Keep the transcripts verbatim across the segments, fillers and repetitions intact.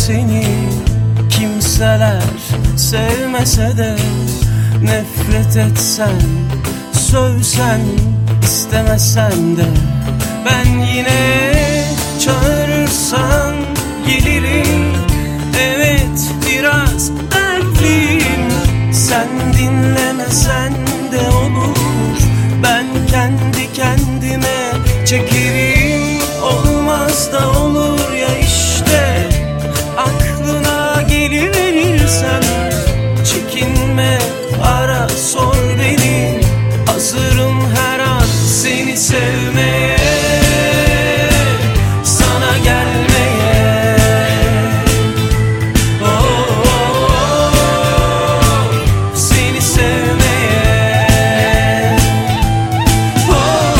seni. Kimseler sevmese de, nefret etsen, sövsen, istemesen de, ben yine çağırırsan gelirim. Evet, biraz dertliyim, sen dinlemesen de olur. Ben kendi kendime çekerim, olmaz da olur ya işte. Aklına geliverirsen çekinme, ara sor beni. Hazırım her an seni sevmeye, sana gelmeye. Oh, oh, oh, seni sevmeye. Oh,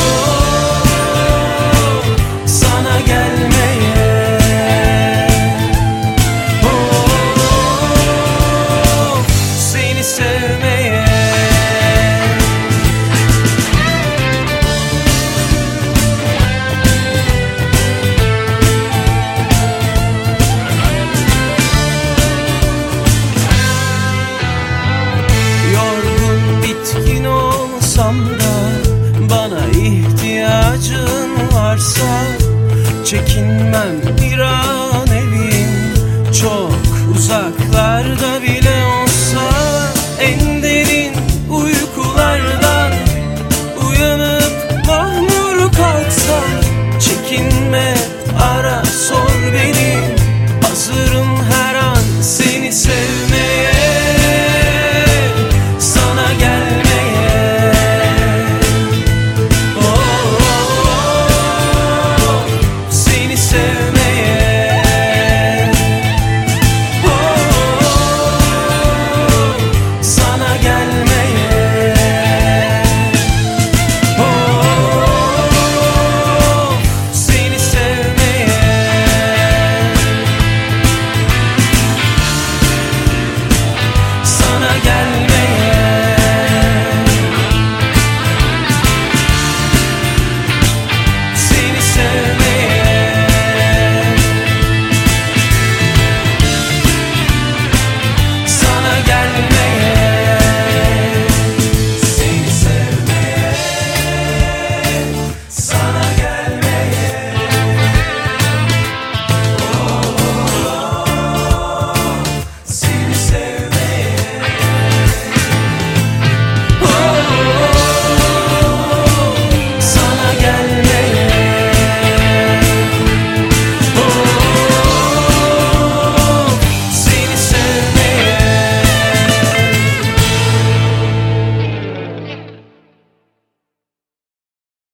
oh, sana gelmeye. Oh, oh, seni sevmeye. Bitkin olsam da, bana ihtiyacın varsa, çekinmem bir an, evin çok uzaklarda bile olsa.